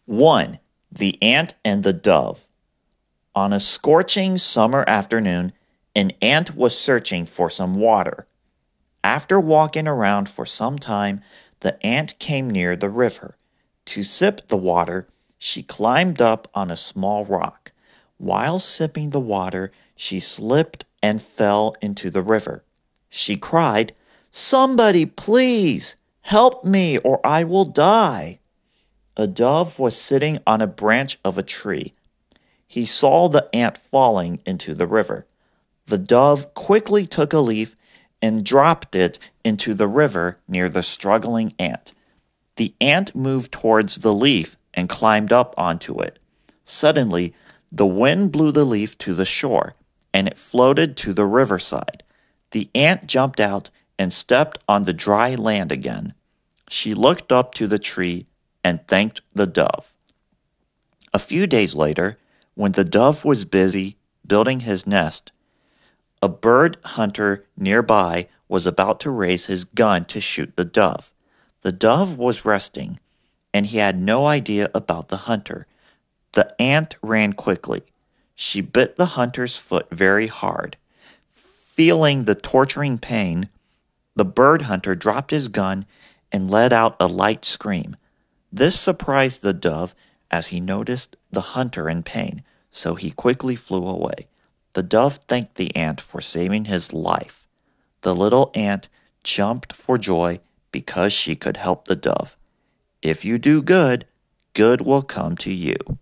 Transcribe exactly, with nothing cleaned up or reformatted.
one. The Ant and the Dove. On a scorching summer afternoon, an ant was searching for some water. After walking around for some time, the ant came near the river. To sip the water, she climbed up on a small rock. While sipping the water, she slipped and fell into the river. She cried, "Somebody, please, help me or I will die." A dove was sitting on a branch of a tree. He saw the ant falling into the river. The dove quickly took a leaf and dropped it into the river near the struggling ant. The ant moved towards the leaf and climbed up onto it. Suddenly, the wind blew the leaf to the shore, and it floated to the riverside. The ant jumped out and stepped on the dry land again. She looked up to the tree and thanked the dove. A few days later, when the dove was busy building his nest, a bird hunter nearby was about to raise his gun to shoot the dove. The dove was resting, and he had no idea about the hunter. The ant ran quickly. She bit the hunter's foot very hard. Feeling the torturing pain, the bird hunter dropped his gun and let out a light scream. This surprised the dove as he noticed the hunter in pain, so he quickly flew away. The dove thanked the ant for saving his life. The little ant jumped for joy because she could help the dove. If you do good, good will come to you.